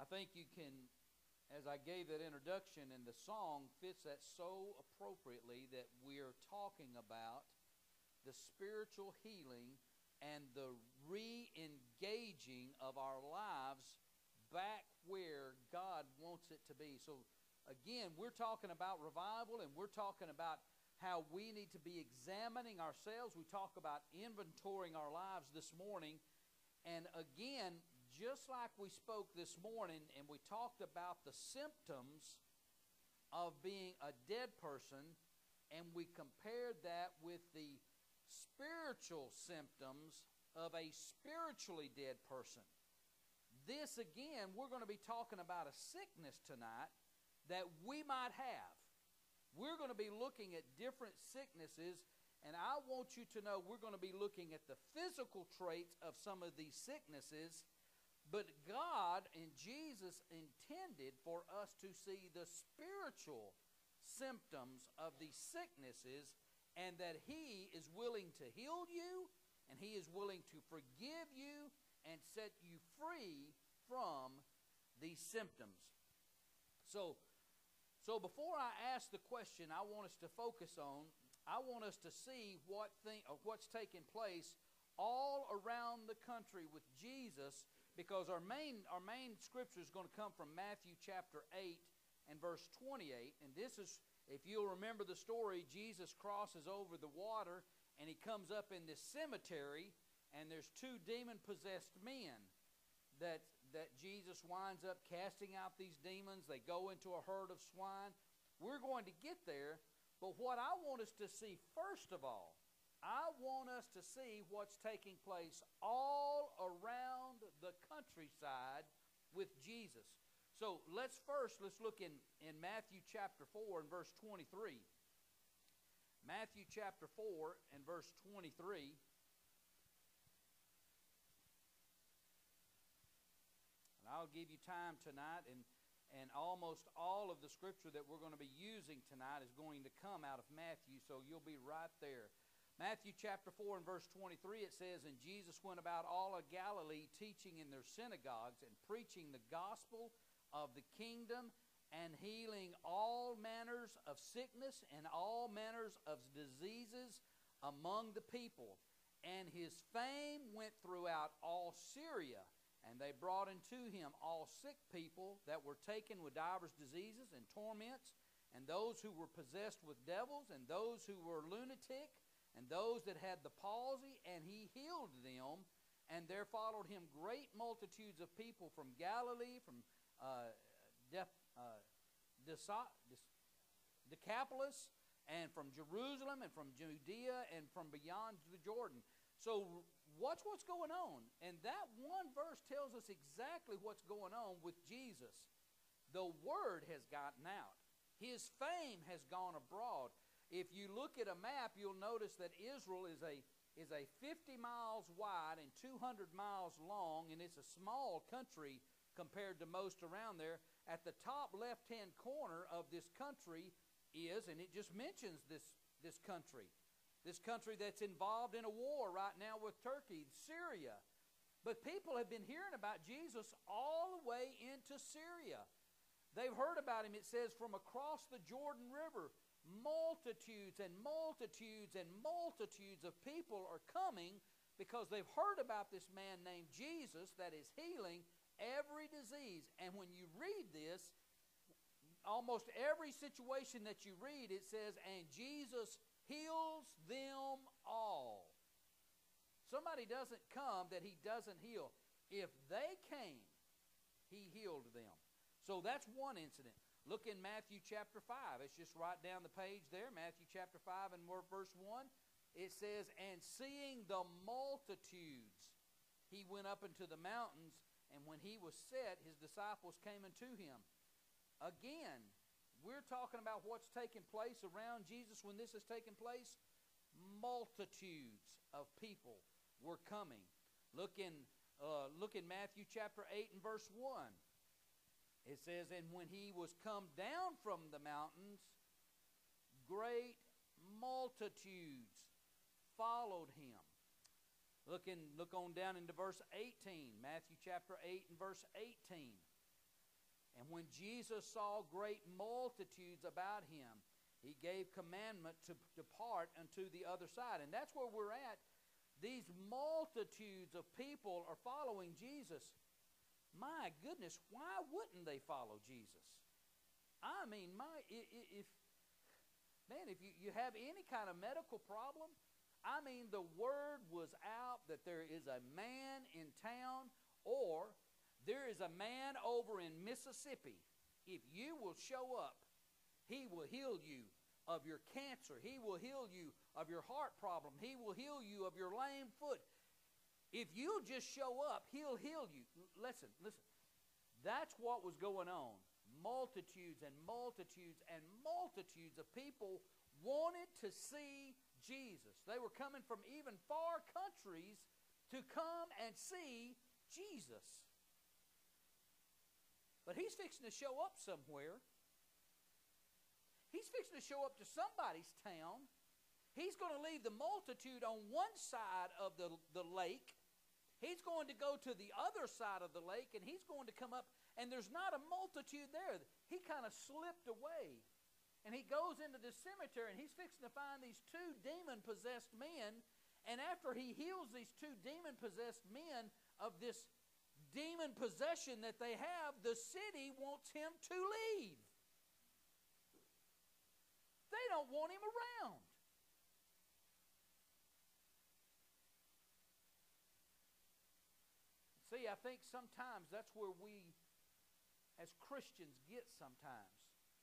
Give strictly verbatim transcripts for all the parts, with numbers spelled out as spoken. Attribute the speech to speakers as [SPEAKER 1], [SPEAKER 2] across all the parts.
[SPEAKER 1] think you can, as I gave that introduction, and the song fits that so appropriately, that we're talking about the spiritual healing and the re-engaging of our lives back where God wants it to be. So again, we're talking about revival, and we're talking about how we need to be examining ourselves. We talk about inventorying our lives this morning. And again, just like we spoke this morning and we talked about the symptoms of being a dead person, and we compared that with the spiritual symptoms of a spiritually dead person. This again, we're going to be talking about a sickness tonight that we might have. We're going to be looking at different sicknesses, and I want you to know we're going to be looking at the physical traits of some of these sicknesses, but God and Jesus intended for us to see the spiritual symptoms of these sicknesses, and that He is willing to heal you, and He is willing to forgive you and set you free from these symptoms. So, so before I ask the question I want us to focus on, I want us to see what thing, or what's taking place all around the country with Jesus, because our main, our main scripture is going to come from Matthew chapter eight and verse twenty-eight. And this is, if you'll remember the story, Jesus crosses over the water and He comes up in this cemetery, and there's two demon-possessed men that, that Jesus winds up casting out these demons. They go into a herd of swine. We're going to get there, but what I want us to see first of all, I want us to see what's taking place all around the countryside with Jesus. So let's first, let's look in, in Matthew chapter four and verse twenty-three. Matthew chapter four and verse twenty-three. And I'll give you time tonight, and, and almost all of the scripture that we're going to be using tonight is going to come out of Matthew, so you'll be right there. Matthew chapter four and verse twenty-three, it says, "And Jesus went about all of Galilee, teaching in their synagogues and preaching the gospel of the kingdom, and healing all manners of sickness and all manners of diseases among the people. And His fame went throughout all Syria, and they brought unto Him all sick people that were taken with divers diseases and torments, and those who were possessed with devils, and those who were lunatic, and those that had the palsy, and He healed them. And there followed Him great multitudes of people from Galilee, from uh, Def, uh, Decapolis, and from Jerusalem, and from Judea, and from beyond the Jordan." So watch what's going on. And that one verse tells us exactly what's going on with Jesus. The word has gotten out. His fame has gone abroad. If you look at a map, you'll notice that Israel is a, is a fifty miles wide and two hundred miles long, and it's a small country compared to most around there. At the top left-hand corner of this country is, and it just mentions this, this country, this country that's involved in a war right now with Turkey, Syria. But people have been hearing about Jesus all the way into Syria. They've heard about Him, it says, from across the Jordan River. Multitudes and multitudes and multitudes of people are coming because they've heard about this man named Jesus that is healing every disease. And when you read this, almost every situation that you read, it says, "And Jesus heals them all." Somebody doesn't come that He doesn't heal. If they came, He healed them. So that's one incident. Look in Matthew chapter five. It's just right down the page there. Matthew chapter five and verse one. It says, "And seeing the multitudes, He went up into the mountains, and when He was set, His disciples came unto Him." Again, we're talking about what's taking place around Jesus when this is taking place. Multitudes of people were coming. Look in, uh, look in Matthew chapter eight and verse one. It says, "And when He was come down from the mountains, great multitudes followed Him." Look, in, look on down into verse eighteen. Matthew chapter eight and verse eighteen. And when Jesus saw great multitudes about him, he gave commandment to depart unto the other side. And that's where we're at. These multitudes of people are following Jesus. My goodness, why wouldn't they follow Jesus? I mean, my if man, if you, you have any kind of medical problem, I mean, the word was out that there is a man in town, or there is a man over in Mississippi. If you will show up, he will heal you of your cancer. He will heal you of your heart problem. He will heal you of your lame foot. If you just show up, he'll heal you. Listen, listen. That's what was going on. Multitudes and multitudes and multitudes of people wanted to see Jesus. They were coming from even far countries to come and see Jesus. But he's fixing to show up somewhere. He's fixing to show up to somebody's town. He's going to leave the multitude on one side of the, the lake. He's going to go to the other side of the lake, and he's going to come up, and there's not a multitude there. He kind of slipped away. And he goes into the cemetery, and he's fixing to find these two demon-possessed men. And after he heals these two demon-possessed men of this demon possession that they have, the city wants him to leave. They don't want him around. See, I think sometimes that's where we, as Christians, get sometimes.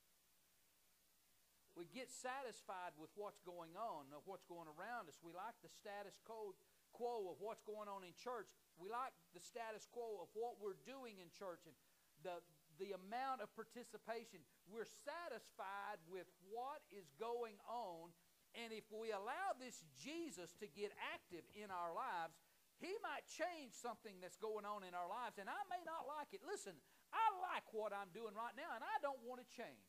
[SPEAKER 1] We get satisfied with what's going on, of what's going around us. We like the status quo, quo of what's going on in church. We like the status quo of what we're doing in church and the, the amount of participation. We're satisfied with what is going on. And if we allow this Jesus to get active in our lives, he might change something that's going on in our lives. And I may not like it. Listen, I like what I'm doing right now, and I don't want to change.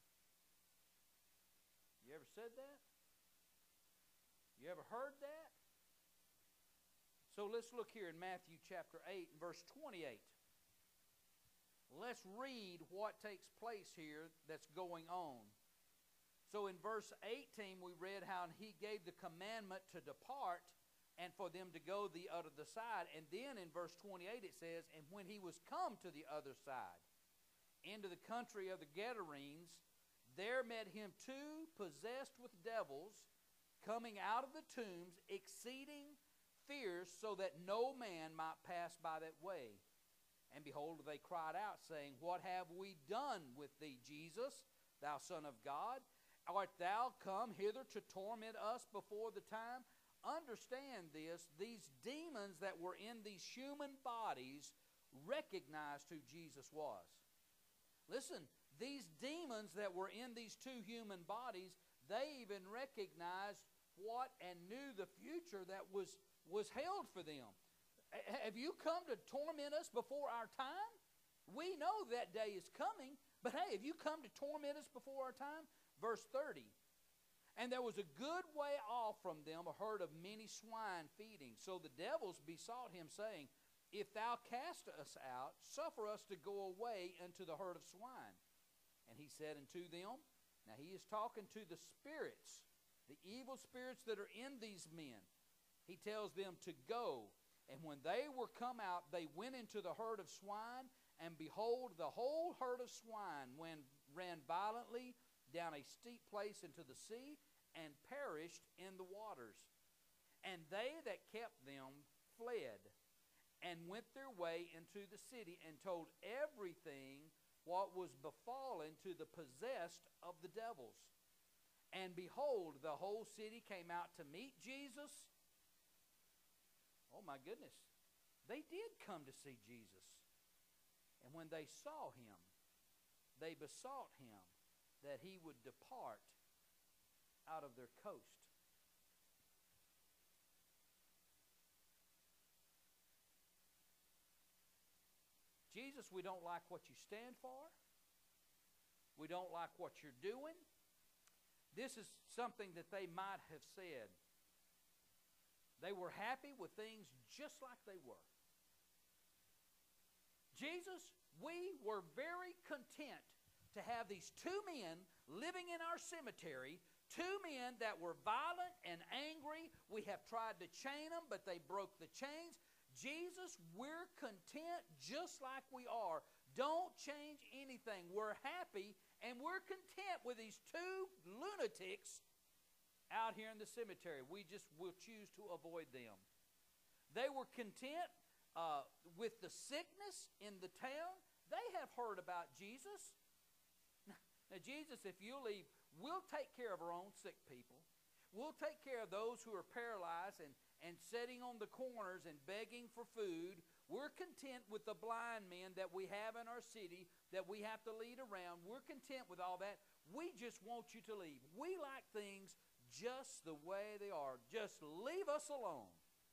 [SPEAKER 1] You ever said that? You ever heard that? So let's look here in Matthew chapter eight and verse twenty-eight. Let's read what takes place here that's going on. So in verse eighteen we read how he gave the commandment to depart and for them to go the other side. And then in verse twenty-eight it says, and when he was come to the other side, into the country of the Gadarenes, there met him two possessed with devils, coming out of the tombs, exceeding fierce, so that no man might pass by that way. And behold, they cried out, saying, what have we done with thee, Jesus, thou Son of God? Art thou come hither to torment us before the time? Understand this, these demons that were in these human bodies recognized who Jesus was. Listen, these demons that were in these two human bodies, they even recognized what and knew the future that was, was held for them. Have you come to torment us before our time? We know that day is coming, but hey, have you come to torment us before our time? Verse thirty, and there was a good way off from them a herd of many swine feeding. So the devils besought him, saying, if thou cast us out, suffer us to go away unto the herd of swine. And he said unto them, now he is talking to the spirits, the evil spirits that are in these men. He tells them to go. And when they were come out, they went into the herd of swine, and behold, the whole herd of swine when, ran violently down a steep place into the sea, and perished in the waters. And they that kept them fled, and went their way into the city, and told everything what was befallen to the possessed of the devils. And behold, the whole city came out to meet Jesus. Oh my goodness. They did come to see Jesus. And when they saw him, they besought him that he would depart out of their coast. Jesus, we don't like what you stand for. We don't like what you're doing. This is something that they might have said. They were happy with things just like they were. Jesus, we were very content to have these two men living in our cemetery, two men that were violent and angry. We have tried to chain them, but they broke the chains. Jesus, we're content just like we are. Don't change anything. We're happy and we're content with these two lunatics out here in the cemetery. We just will choose to avoid them. They were content uh, with the sickness in the town. They have heard about Jesus. Now, Jesus, if you leave, we'll take care of our own sick people. We'll take care of those who are paralyzed and, and sitting on the corners and begging for food. We're content with the blind men that we have in our city that we have to lead around. We're content with all that. We just want you to leave. We like things just the way they are. Just leave us alone.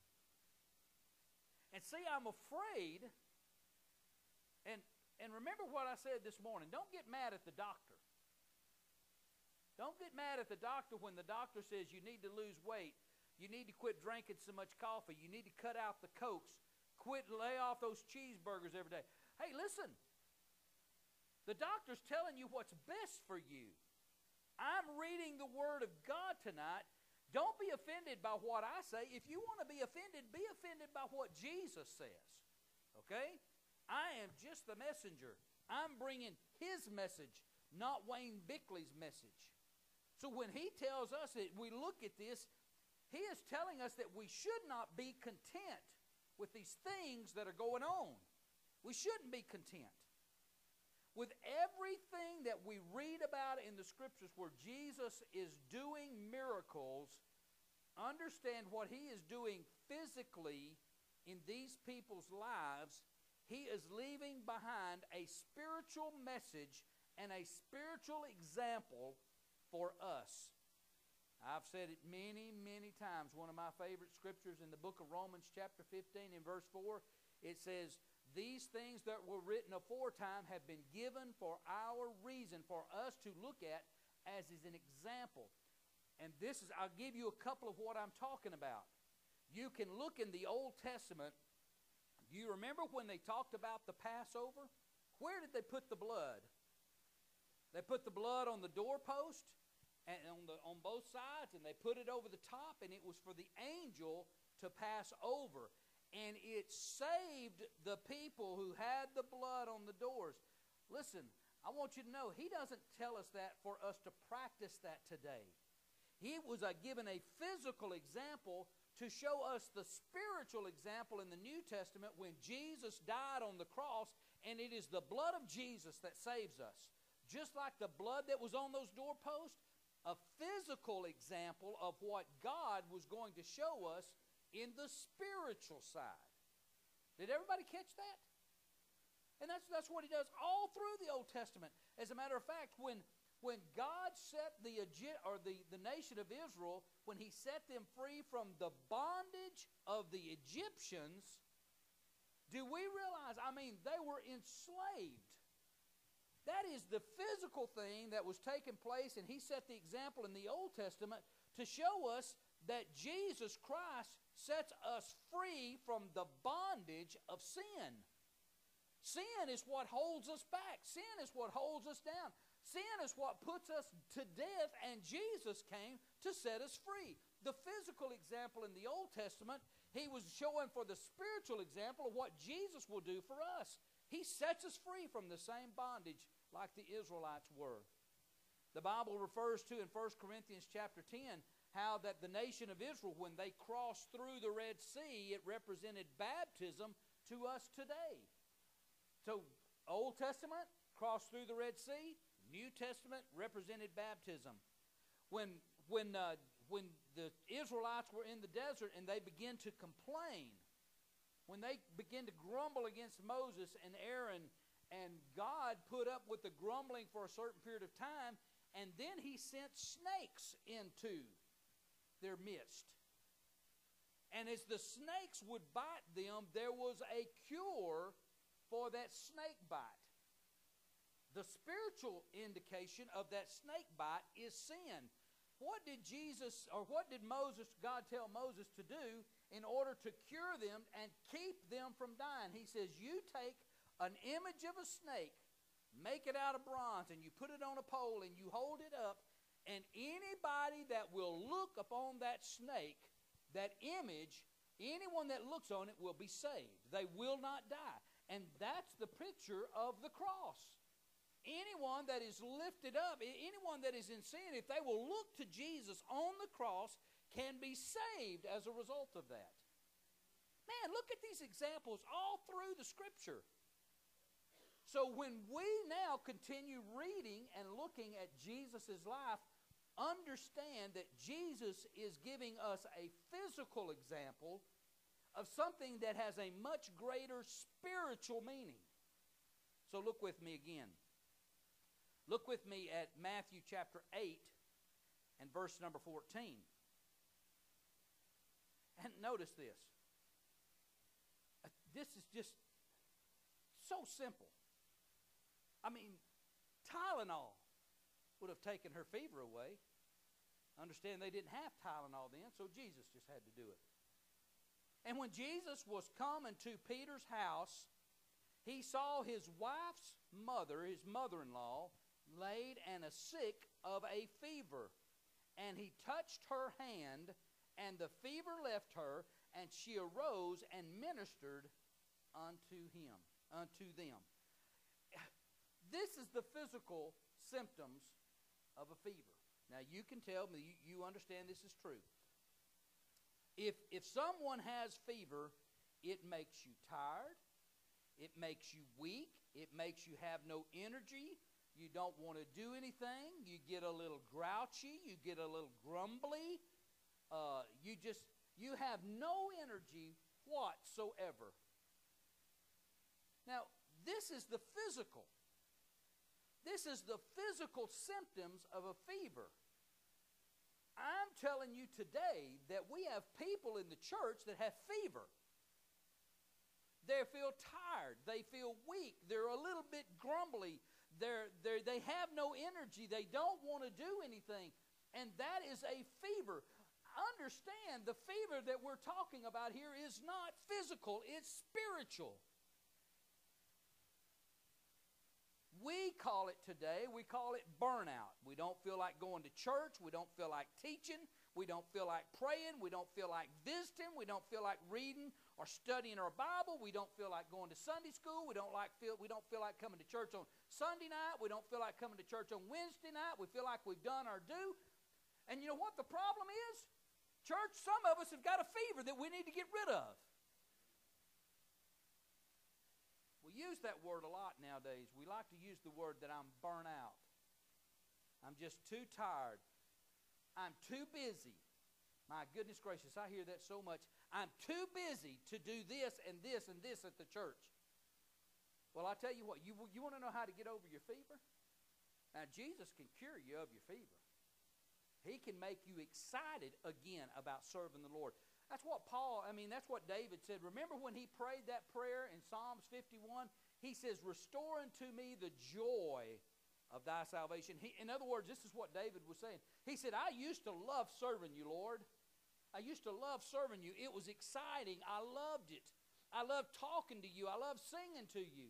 [SPEAKER 1] And see, I'm afraid, and, and remember what I said this morning, don't get mad at the doctor. Don't get mad at the doctor when the doctor says you need to lose weight, you need to quit drinking so much coffee, you need to cut out the Cokes, quit, lay off those cheeseburgers every day. Hey, listen, the doctor's telling you what's best for you. I'm reading the Word of God tonight. Don't be offended by what I say. If you want to be offended, be offended by what Jesus says. Okay? I am just the messenger. I'm bringing His message, not Wayne Bickley's message. So when He tells us that we look at this, He is telling us that we should not be content with these things that are going on. We shouldn't be content. With everything that we read about in the Scriptures where Jesus is doing miracles, understand what He is doing physically in these people's lives. He is leaving behind a spiritual message and a spiritual example for us. I've said it many, many times. One of my favorite scriptures in the book of Romans chapter fifteen in verse four, it says, these things that were written aforetime have been given for our reason, for us to look at as is an example. And this is, I'll give you a couple of what I'm talking about. You can look in the Old Testament. Do you remember when they talked about the Passover? Where did they put the blood? They put the blood on the doorpost and on, the, on both sides, and they put it over the top, and it was for the angel to pass over. And it saved the people who had the blood on the doors. Listen, I want you to know, He doesn't tell us that for us to practice that today. He was uh, given a physical example to show us the spiritual example in the New Testament when Jesus died on the cross, and it is the blood of Jesus that saves us. Just like the blood that was on those doorposts, a physical example of what God was going to show us in the spiritual side. Did everybody catch that? And that's, that's what He does all through the Old Testament. As a matter of fact, when, when God set the, or the, the nation of Israel, when He set them free from the bondage of the Egyptians, do we realize, I mean, they were enslaved. That is the physical thing that was taking place, and He set the example in the Old Testament to show us that Jesus Christ sets us free from the bondage of sin. Sin is what holds us back. Sin is what holds us down. Sin is what puts us to death, and Jesus came to set us free. The physical example in the Old Testament, He was showing for the spiritual example of what Jesus will do for us. He sets us free from the same bondage like the Israelites were. The Bible refers to in First Corinthians chapter ten how that the nation of Israel, when they crossed through the Red Sea, it represented baptism to us today. So, Old Testament, crossed through the Red Sea. New Testament represented baptism. When, when, uh, when the Israelites were in the desert and they began to complain, when they began to grumble against Moses and Aaron, and God put up with the grumbling for a certain period of time, and then He sent snakes into their midst. And as the snakes would bite them, there was a cure for that snake bite. The spiritual indication of that snake bite is sin. What did Jesus, or what did Moses, God tell Moses to do in order to cure them and keep them from dying? He says, you take an image of a snake, make it out of bronze, and you put it on a pole and you hold it up, and anybody that will look upon that snake, that image, anyone that looks on it will be saved. They will not die. And that's the picture of the cross. Anyone that is lifted up, anyone that is in sin, if they will look to Jesus on the cross, can be saved as a result of that. Man, look at these examples all through the Scripture. So when we now continue reading and looking at Jesus' life, understand that Jesus is giving us a physical example of something that has a much greater spiritual meaning. So look with me again. Look with me at Matthew chapter eight and verse number fourteen. And notice this. This is just so simple. I mean, Tylenol would have taken her fever away. Understand they didn't have Tylenol then, so Jesus just had to do it. And when Jesus was coming to Peter's house, he saw his wife's mother, his mother-in-law, laid and a sick of a fever. And he touched her hand, and the fever left her, and she arose and ministered unto him, unto them. This is the physical symptoms of a fever. Now, you can tell me, you, you understand this is true. If, if someone has fever, it makes you tired. It makes you weak. It makes you have no energy. You don't want to do anything. You get a little grouchy. You get a little grumbly. Uh, you just, you have no energy whatsoever. Now, this is the physical. This is the physical symptoms of a fever. I'm telling you today that we have people in the church that have fever. They feel tired. They feel weak. They're a little bit grumbly. They're, they're, they have no energy. They don't want to do anything. And that is a fever. Understand, the fever that we're talking about here is not physical. It's spiritual. We call it today, we call it burnout. We don't feel like going to church. We don't feel like teaching. We don't feel like praying. We don't feel like visiting. We don't feel like reading or studying our Bible. We don't feel like going to Sunday school. We don't like feel we don't feel like coming to church on Sunday night. We don't feel like coming to church on Wednesday night. We feel like we've done our due. And you know what the problem is? Church, some of us have got a fever that we need to get rid of. We use that word a lot nowadays. We like to use the word that I'm burnt out. I'm just too tired. I'm too busy. My goodness gracious, I hear that so much. I'm too busy to do this and this and this at the church. Well, I tell you what, you, you want to know how to get over your fever? Now, Jesus can cure you of your fever. He can make you excited again about serving the Lord. That's what Paul, I mean, that's what David said. Remember when he prayed that prayer in Psalms fifty-one? He says, restore unto me the joy of thy salvation. He, in other words, this is what David was saying. He said, I used to love serving you, Lord. I used to love serving you. It was exciting. I loved it. I loved talking to you. I loved singing to you.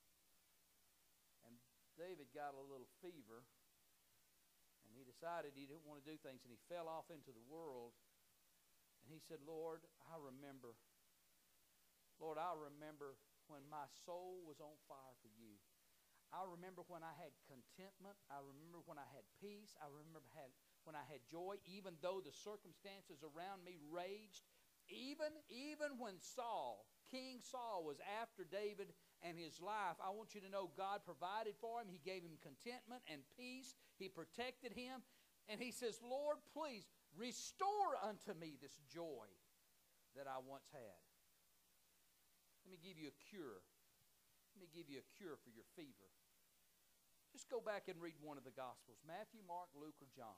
[SPEAKER 1] And David got a little fever, and he decided he didn't want to do things, and he fell off into the world. And he said, Lord, I remember, Lord, I remember when my soul was on fire for you. I remember when I had contentment. I remember when I had peace. I remember had, when I had joy, even though the circumstances around me raged. Even, even when Saul, King Saul, was after David and his life, I want you to know God provided for him. He gave him contentment and peace. He protected him. And he says, Lord, please, restore unto me this joy that I once had. Let me give you a cure. Let me give you a cure for your fever. Just go back and read one of the Gospels, Matthew, Mark, Luke, or John,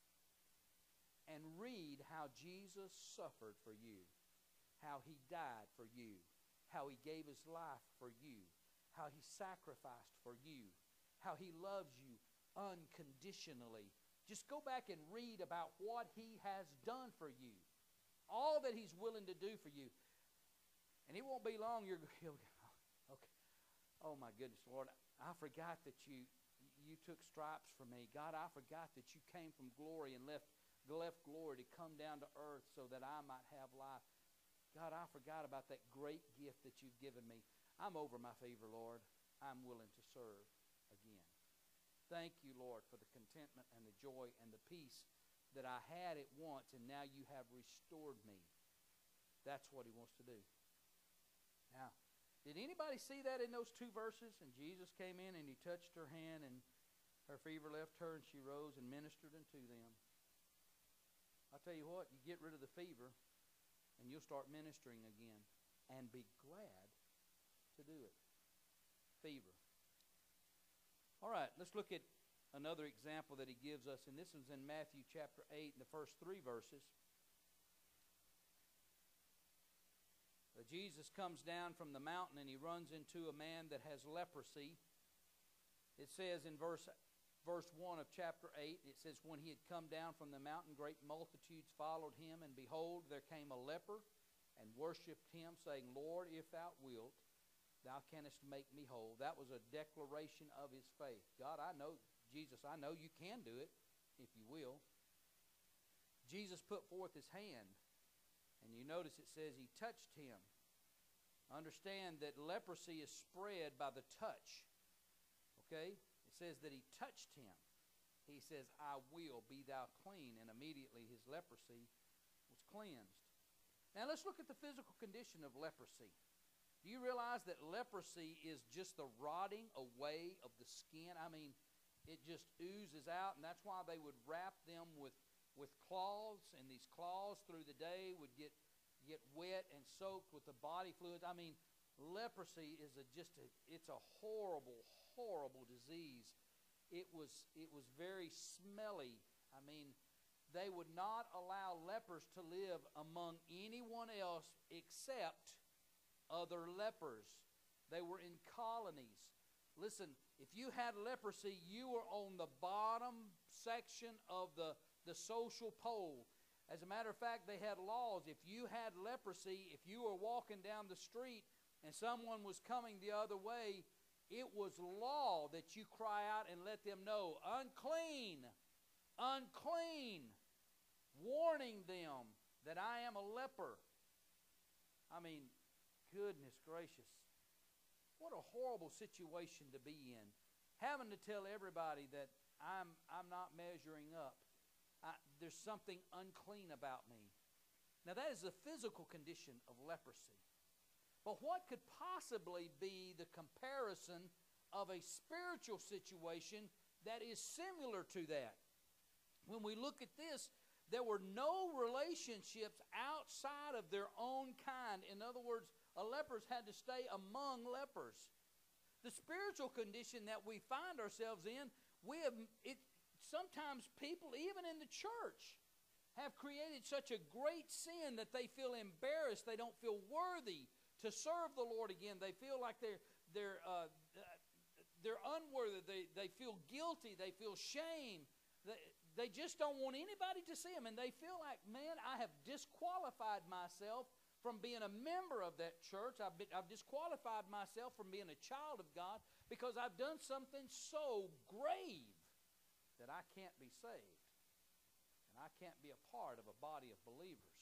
[SPEAKER 1] and read how Jesus suffered for you, how he died for you, how he gave his life for you, how he sacrificed for you, how he loves you unconditionally. Just go back and read about what he has done for you, all that he's willing to do for you. And it won't be long, you're, you'll go, okay, Oh my goodness, Lord, I forgot that you you took stripes for me. God, I forgot that you came from glory and left, left glory to come down to earth so that I might have life. God, I forgot about that great gift that you've given me. I'm over my fever, Lord. I'm willing to serve again. Thank you, Lord, for the contentment and the joy and the peace that I had at once, and now you have restored me. That's what he wants to do. Now, did anybody see that in those two verses? And Jesus came in and he touched her hand, and her fever left her, and she rose and ministered unto them. I'll tell you what, you get rid of the fever, and you'll start ministering again. And be glad to do it. Fever. All right, let's look at another example that he gives us, and this is in Matthew chapter eight, in the first three verses. Jesus comes down from the mountain and he runs into a man that has leprosy. It says in verse, verse one of chapter eight, it says, when he had come down from the mountain, great multitudes followed him, and behold, there came a leper and worshipped him, saying, Lord, if thou wilt, thou canst make me whole. That was a declaration of his faith. God, I know, Jesus, I know you can do it, if you will. Jesus put forth his hand, and you notice it says he touched him. Understand that leprosy is spread by the touch. Okay? It says that he touched him. He says, I will, be thou clean. And immediately his leprosy was cleansed. Now let's look at the physical condition of leprosy. Do you realize that leprosy is just the rotting away of the skin? I mean, it just oozes out, and that's why they would wrap them with, with cloths, and these cloths through the day would get get wet and soaked with the body fluids. I mean, leprosy is a, just a, it's a horrible, horrible disease. It was, it was very smelly. I mean, they would not allow lepers to live among anyone else except other lepers. They were in colonies. Listen, if you had leprosy, you were on the bottom section of the, the social pole. As a matter of fact, they had laws. If you had leprosy, if you were walking down the street and someone was coming the other way, it was law that you cry out and let them know, unclean, unclean, warning them that I am a leper. I mean, goodness gracious. What a horrible situation to be in. Having to tell everybody that I'm, I'm not measuring up. I, there's something unclean about me. Now that is the physical condition of leprosy. But what could possibly be the comparison of a spiritual situation that is similar to that? When we look at this, there were no relationships outside of their own kind. In other words, a leper had to stay among lepers. The spiritual condition that we find ourselves in, we have it. Sometimes people, even in the church, have created such a great sin that they feel embarrassed. They don't feel worthy to serve the Lord again. They feel like they're they're uh, they're unworthy. They they feel guilty. They feel shame. They, they just don't want anybody to see them, and they feel like, man, I have disqualified myself from being a member of that church. I've been, I've disqualified myself from being a child of God because I've done something so grave that I can't be saved, and I can't be a part of a body of believers.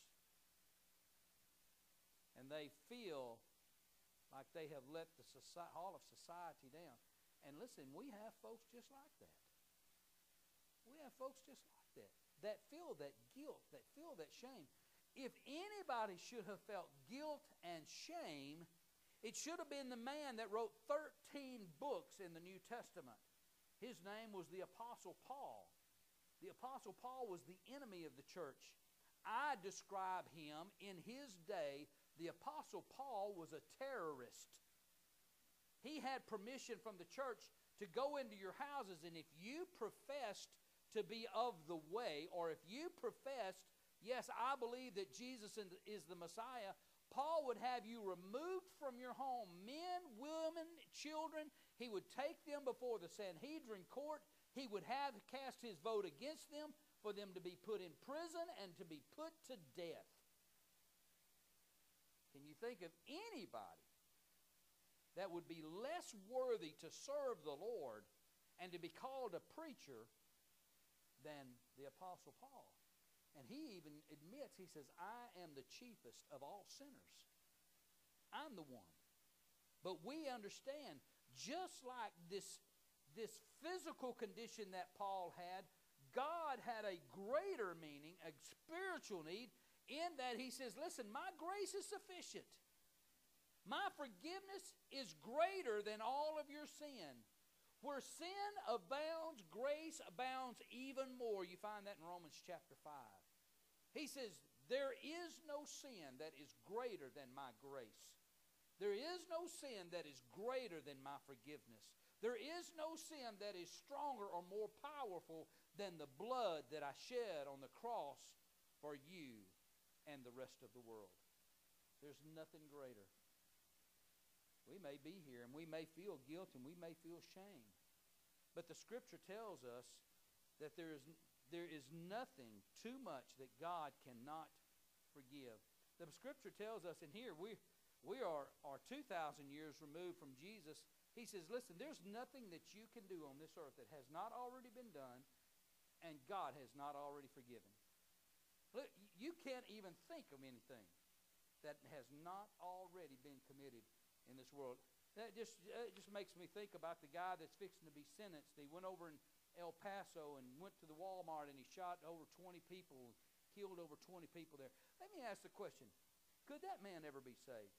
[SPEAKER 1] And they feel like they have let the society, all of society down. And listen, we have folks just like that. We have folks just like that, that feel that guilt, that feel that shame. If anybody should have felt guilt and shame, it should have been the man that wrote thirteen books in the New Testament. His name was the Apostle Paul. The Apostle Paul was the enemy of the church. I describe him in his day, the Apostle Paul was a terrorist. He had permission from the church to go into your houses, and if you professed to be of the way, or if you professed, yes, I believe that Jesus is the Messiah, Paul would have you removed from your home, men, women, children. He would take them before the Sanhedrin court. He would have cast his vote against them for them to be put in prison and to be put to death. Can you think of anybody that would be less worthy to serve the Lord and to be called a preacher than the Apostle Paul. And he even admits, he says, I am the chiefest of all sinners. I'm the one. But we understand, just like this, this physical condition that Paul had, God had a greater meaning, a spiritual need, in that he says, listen, my grace is sufficient. My forgiveness is greater than all of your sin. Where sin abounds, grace abounds even more. You find that in Romans chapter five. He says, there is no sin that is greater than my grace. There is no sin that is greater than my forgiveness. There is no sin that is stronger or more powerful than the blood that I shed on the cross for you and the rest of the world. There's nothing greater. We may be here and we may feel guilt and we may feel shame. But the Scripture tells us that there is, there is nothing too much that God cannot forgive. The Scripture tells us, and here we, we are, are two thousand years removed from Jesus. He says, listen, there's nothing that you can do on this earth that has not already been done and God has not already forgiven. Look, you can't even think of anything that has not already been committed in this world. That just, it just makes me think about the guy that's fixing to be sentenced. He went over in El Paso and went to the Walmart and he shot over twenty people, killed over twenty people there. Let me ask the question, could that man ever be saved?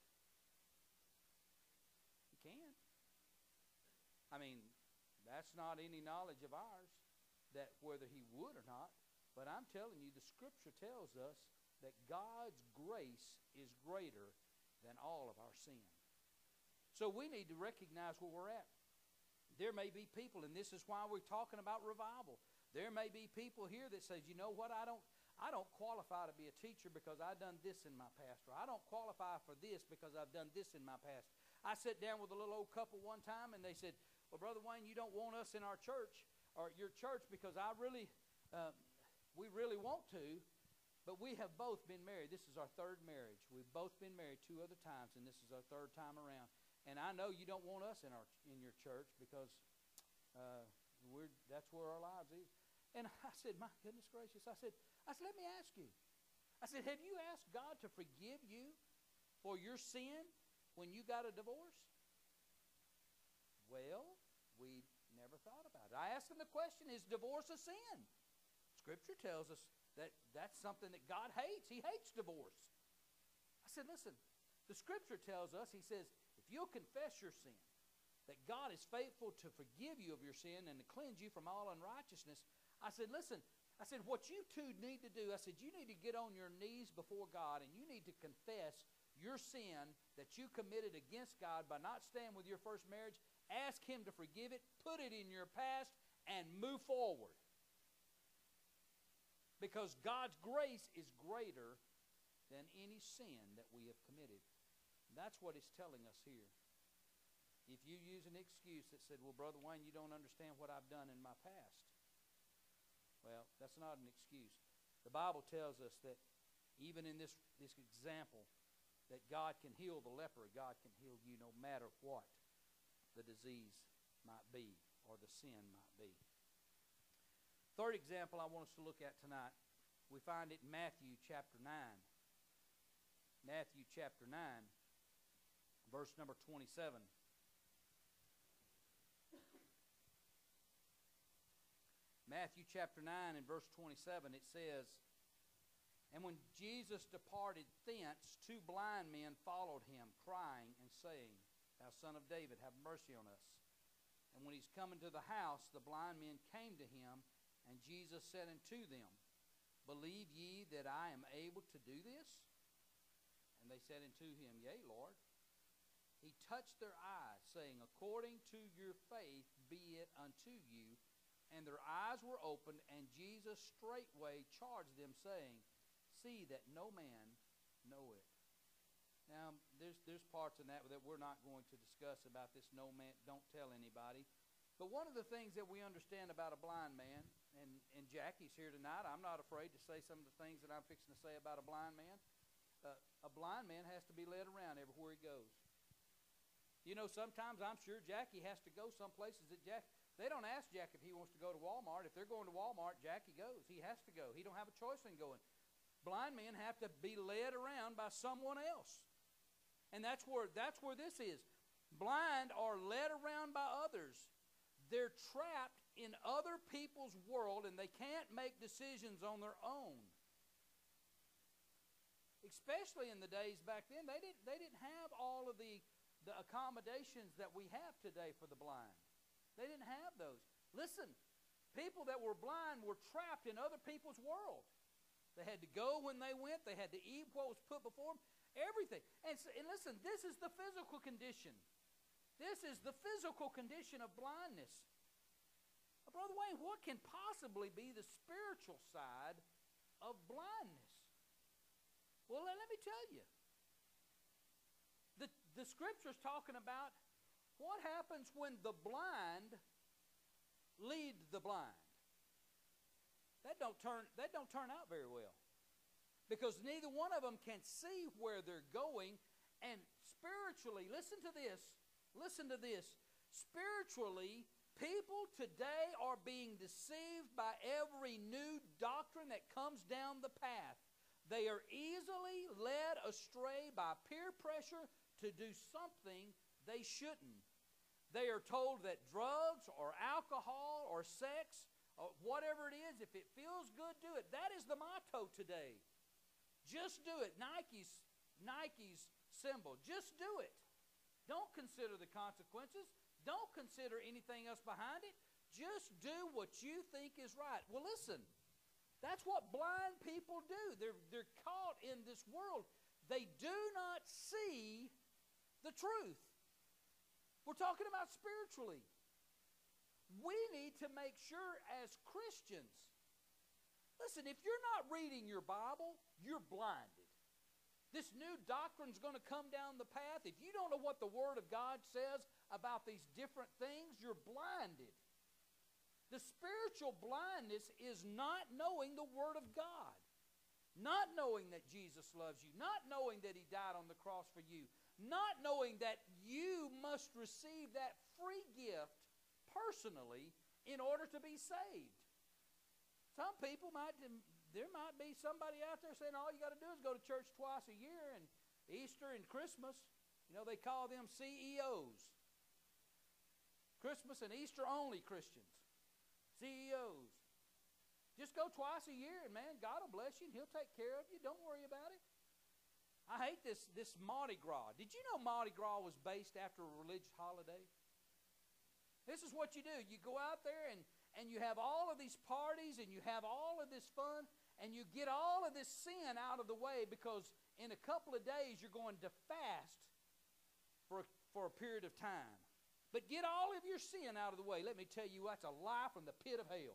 [SPEAKER 1] He can. I mean, that's not any knowledge of ours, that whether he would or not. But I'm telling you, the Scripture tells us that God's grace is greater than all of our sin. So we need to recognize where we're at. There may be people, and this is why we're talking about revival. There may be people here that says, you know what, I don't, I don't qualify to be a teacher because I've done this in my past, or I don't qualify for this because I've done this in my past. I sat down with a little old couple one time, and they said, well, Brother Wayne, you don't want us in our church, or your church, because I really, uh, we really want to, but we have both been married. This is our third marriage. We've both been married two other times, and this is our third time around. And I know you don't want us in our in your church because uh, we're that's where our lives is. And I said, my goodness gracious. I said, I said, let me ask you. I said, have you asked God to forgive you for your sin when you got a divorce? Well, we never thought about it. I asked him the question, is divorce a sin? Scripture tells us that that's something that God hates. He hates divorce. I said, listen, the Scripture tells us, he says, if you'll confess your sin, that God is faithful to forgive you of your sin and to cleanse you from all unrighteousness. I said, listen, I said, what you two need to do, I said, you need to get on your knees before God and you need to confess your sin that you committed against God by not staying with your first marriage. Ask Him to forgive it, put it in your past, and move forward. Because God's grace is greater than any sin that we have committed. And that's what He's telling us here. If you use an excuse that said, well, Brother Wayne, you don't understand what I've done in my past. Well, that's not an excuse. The Bible tells us that even in this, this example, that God can heal the leper, God can heal you no matter what the disease might be or the sin might be. Third example I want us to look at tonight, we find it in Matthew chapter nine. Matthew chapter nine, verse number twenty-seven. Matthew chapter nine and verse twenty-seven, it says, and when Jesus departed thence, two blind men followed him, crying and saying, Thou Son of David, have mercy on us. And when he's come into the house, the blind men came to him, and Jesus said unto them, Believe ye that I am able to do this? And they said unto him, Yea, Lord. He touched their eyes, saying, According to your faith be it unto you. And their eyes were opened, and Jesus straightway charged them, saying, See that no man know it. Now, there's there's parts in that that we're not going to discuss about this no man, don't tell anybody. But one of the things that we understand about a blind man, and, and Jackie's here tonight, I'm not afraid to say some of the things that I'm fixing to say about a blind man. Uh, a blind man has to be led around everywhere he goes. You know, sometimes I'm sure Jackie has to go some places that Jack, they don't ask Jack if he wants to go to Walmart. If they're going to Walmart, Jackie goes. He has to go. He don't have a choice in going. Blind men have to be led around by someone else. And that's where, that's where this is. Blind are led around by others. They're trapped in other people's world, and they can't make decisions on their own. Especially in the days back then, they didn't, they didn't have all of the, the accommodations that we have today for the blind. They didn't have those. Listen, people that were blind were trapped in other people's world. They had to go when they went. They had to eat what was put before them. Everything. And, so, and listen, this is the physical condition. This is the physical condition of blindness. Brother Wayne, what can possibly be the spiritual side of blindness? Well, let me tell you. The, the Scripture's talking about what happens when the blind lead the blind. That don't turn, that don't turn out very well. Because neither one of them can see where they're going. And spiritually, listen to this. Listen to this. Spiritually, people today are being deceived by every new doctrine that comes down the path. They are easily led astray by peer pressure to do something they shouldn't. They are told that drugs or alcohol or sex or whatever it is, if it feels good, do it. That is the motto today. Just do it. Nike's, Nike's symbol. Just do it. Don't consider the consequences. Don't consider anything else behind it. Just do what you think is right. Well, listen. That's what blind people do. They're, they're caught in this world. They do not see the truth. We're talking about spiritually. We need to make sure as Christians, listen, if you're not reading your Bible, you're blinded. This new doctrine's going to come down the path. If you don't know what the Word of God says about these different things, you're blinded. The spiritual blindness is not knowing the Word of God. Not knowing that Jesus loves you. Not knowing that He died on the cross for you. Not knowing that you must receive that free gift personally in order to be saved. Some people might, there might be somebody out there saying all you got to do is go to church twice a year, and Easter and Christmas, you know, they call them C E Os. Christmas and Easter only Christians. C E Os. Just go twice a year, and man, God will bless you, and He'll take care of you. Don't worry about it. I hate this, this Mardi Gras. Did you know Mardi Gras was based after a religious holiday? This is what you do. You go out there, and, and you have all of these parties, and you have all of this fun, and you get all of this sin out of the way, because in a couple of days you're going to fast for, for a period of time. But get all of your sin out of the way. Let me tell you, that's a lie from the pit of hell.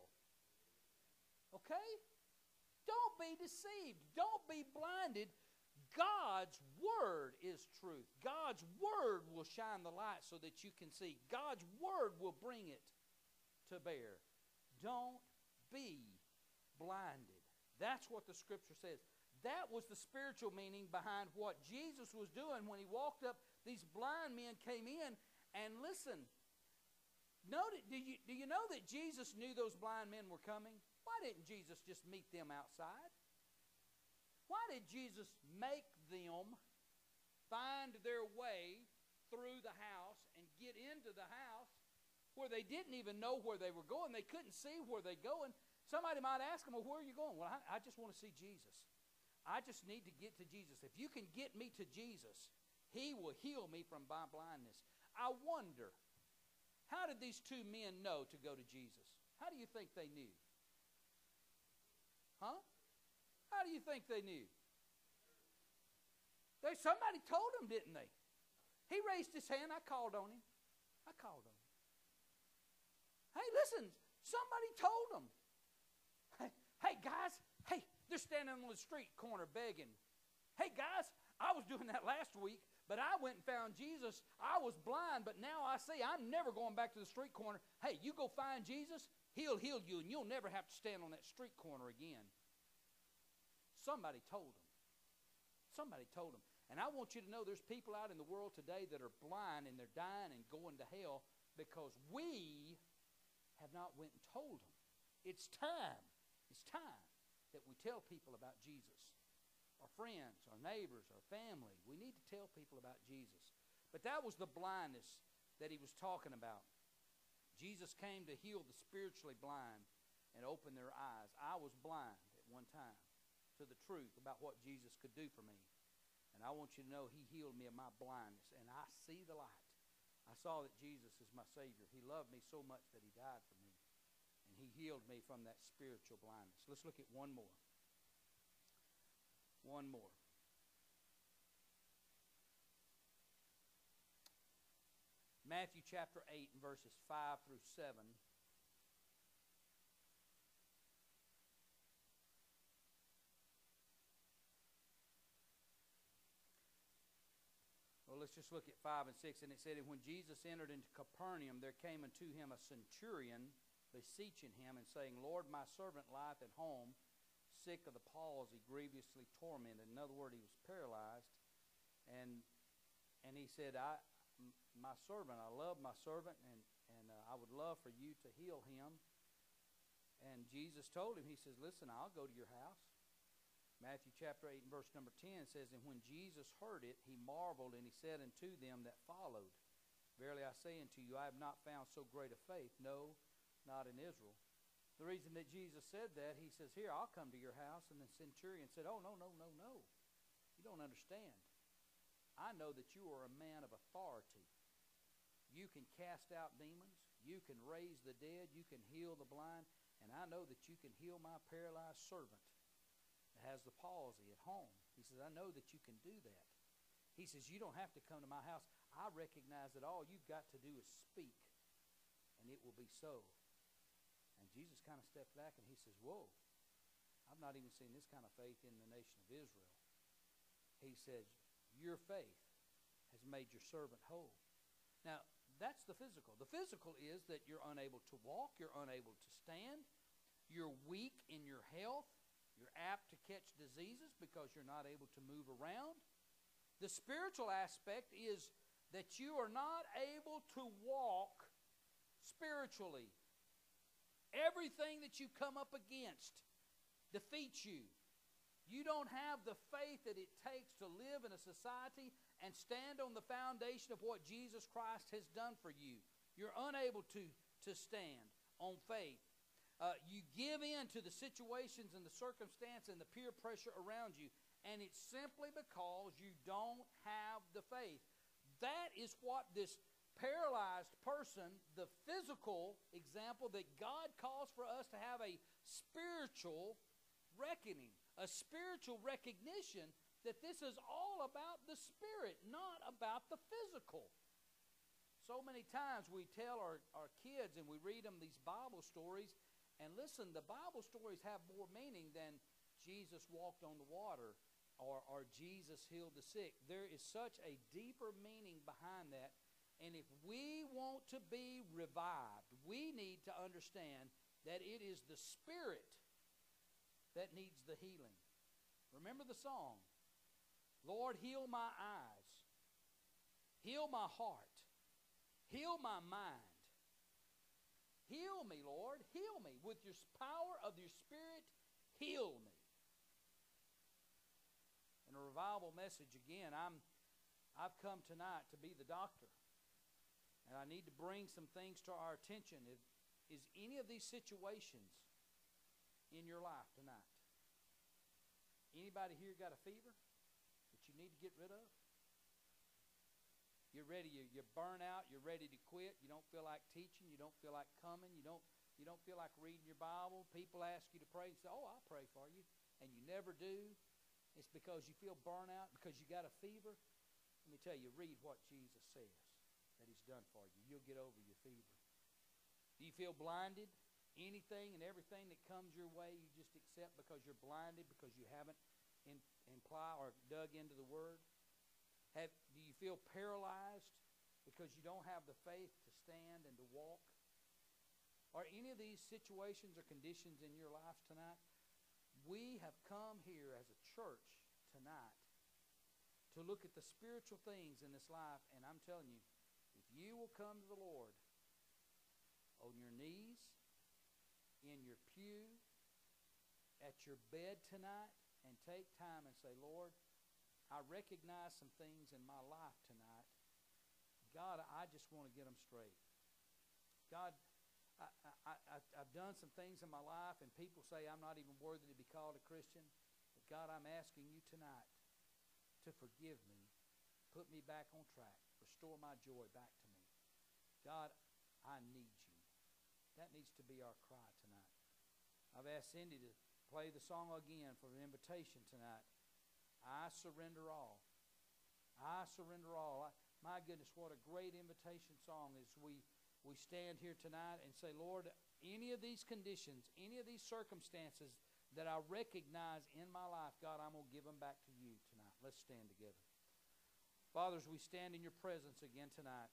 [SPEAKER 1] Okay? Don't be deceived. Don't be blinded. God's Word is truth. God's Word will shine the light so that you can see. God's Word will bring it to bear. Don't be blinded. That's what the Scripture says. That was the spiritual meaning behind what Jesus was doing when He walked up. These blind men came in, and listen, notice, do you, do you know that Jesus knew those blind men were coming? Why didn't Jesus just meet them outside? Why did Jesus make them find their way through the house and get into the house where they didn't even know where they were going? They couldn't see where they're going. Somebody might ask them, well, where are you going? Well, I, I just want to see Jesus. I just need to get to Jesus. If you can get me to Jesus, He will heal me from my blindness. I wonder, how did these two men know to go to Jesus? How do you think they knew? Huh? How do you think they knew? They, somebody told them, didn't they? He raised his hand. I called on him. I called on him. Hey, listen, somebody told them. Hey, hey, guys, hey, they're standing on the street corner begging. Hey, guys, I was doing that last week, but I went and found Jesus. I was blind, but now I see. I'm never going back to the street corner. Hey, you go find Jesus, He'll heal you, and you'll never have to stand on that street corner again. Somebody told them. Somebody told them. And I want you to know there's people out in the world today that are blind and they're dying and going to hell because we have not went and told them. It's time. It's time that we tell people about Jesus. Our friends, our neighbors, our family. We need to tell people about Jesus. But that was the blindness that he was talking about. Jesus came to heal the spiritually blind and open their eyes. I was blind at one time to the truth about what Jesus could do for me. And I want you to know he healed me of my blindness. And I see the light. I saw that Jesus is my Savior. He loved me so much that he died for me. And he healed me from that spiritual blindness. Let's look at one more. One more. Matthew chapter eight and verses five through seven. Well, let's just look at five and six. And it said, and when Jesus entered into Capernaum, there came unto him a centurion, beseeching him, and saying, Lord, my servant lieth at home, sick of the palsy, grievously tormented. In other words, he was paralyzed. And and he said, I, my servant, I love my servant, and, and uh, I would love for you to heal him. And Jesus told him, he says, listen, I'll go to your house. Matthew chapter eight and verse number ten says, and when Jesus heard it, he marveled, and he said unto them that followed, verily I say unto you, I have not found so great a faith, no, not in Israel. The reason that Jesus said that, he says, here, I'll come to your house. And the centurion said, oh, no, no, no, no. You don't understand. I know that you are a man of authority. You can cast out demons. You can raise the dead. You can heal the blind. And I know that you can heal my paralyzed servant that has the palsy at home. He says, I know that you can do that. He says, you don't have to come to my house. I recognize that all you've got to do is speak, and it will be so. And Jesus kind of stepped back and he says, whoa, I've not even seen this kind of faith in the nation of Israel. He says, your faith has made your servant whole. Now, that's the physical. The physical is that you're unable to walk, you're unable to stand, you're weak in your health, you're apt to catch diseases because you're not able to move around. The spiritual aspect is that you are not able to walk spiritually. Everything that you come up against defeats you. You don't have the faith that it takes to live in a society and stand on the foundation of what Jesus Christ has done for you. You're unable to, to stand on faith. Uh, you give in to the situations and the circumstance and the peer pressure around you, and it's simply because you don't have the faith. That is what this paralyzed person, the physical example that God calls for us to have a spiritual reckoning, a spiritual recognition that this is all about the spirit, not about the physical. So many times we tell our, our kids and we read them these Bible stories, and listen, the Bible stories have more meaning than Jesus walked on the water or, or Jesus healed the sick. There is such a deeper meaning behind that. And if we want to be revived, we need to understand that it is the Spirit that needs the healing. Remember the song, Lord, heal my eyes, heal my heart, heal my mind. Heal me, Lord, heal me. With your power of your Spirit, heal me. In a revival message again, I'm, I've come tonight to be the doctor. And I need to bring some things to our attention. Is, is any of these situations in your life tonight? Anybody here got a fever that you need to get rid of? You're ready, you, you're burnt out, you're ready to quit, you don't feel like teaching, you don't feel like coming, you don't, you don't feel like reading your Bible. People ask you to pray and say, oh, I'll pray for you. And you never do. It's because you feel burnt out, because you got a fever. Let me tell you, read what Jesus says that he's done for you. You'll get over your fever. Do you feel blinded? Anything and everything that comes your way, you just accept because you're blinded, because you haven't in, imply or dug into the Word? Have, do you feel paralyzed because you don't have the faith to stand and to walk? Are any of these situations or conditions in your life tonight? We have come here as a church tonight to to look at the spiritual things in this life. And I'm telling you, if you will come to the Lord on your knees, in your pew, at your bed tonight, and take time and say, Lord, I recognize some things in my life tonight. God, I just want to get them straight. God, I, I, I, I've done some things in my life, and people say I'm not even worthy to be called a Christian. But God, I'm asking you tonight to forgive me, put me back on track, restore my joy back to me. God, I need you. That needs to be our cry tonight. I've asked Cindy to play the song again for an invitation tonight. I surrender all. I surrender all. I, my goodness, what a great invitation song as we, we stand here tonight and say, Lord, any of these conditions, any of these circumstances that I recognize in my life, God, I'm going to give them back to you tonight. Let's stand together. Fathers, we stand in your presence again tonight.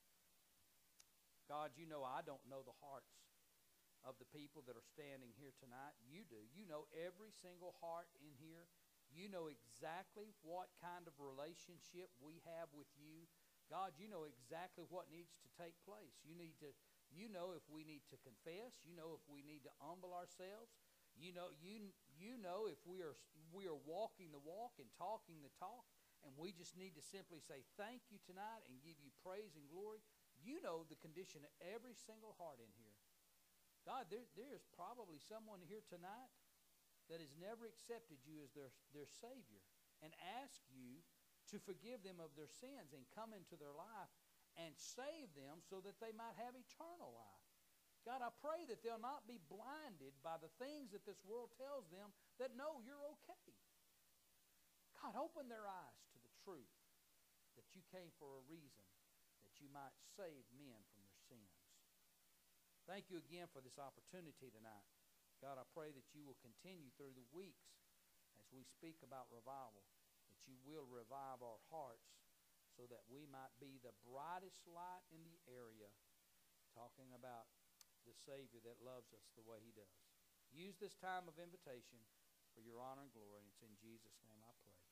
[SPEAKER 1] God, you know I don't know the hearts of the people that are standing here tonight. You do. You know every single heart in here. You know exactly what kind of relationship we have with you. God, you know exactly what needs to take place. You need to, you know if we need to confess. You know if we need to humble ourselves. You know, you, you know if we are, we are walking the walk and talking the talk, and we just need to simply say thank you tonight and give you praise and glory. You know the condition of every single heart in here. God, there, there's probably someone here tonight that has never accepted you as their, their Savior and ask you to forgive them of their sins and come into their life and save them so that they might have eternal life. God, I pray that they'll not be blinded by the things that this world tells them that, no, you're okay. God, open their eyes to the truth that you came for a reason, that you might save men from their sins. Thank you again for this opportunity tonight. God, I pray that you will continue through the weeks as we speak about revival, that you will revive our hearts so that we might be the brightest light in the area, talking about the Savior that loves us the way he does. Use this time of invitation for your honor and glory. It's in Jesus' name I pray.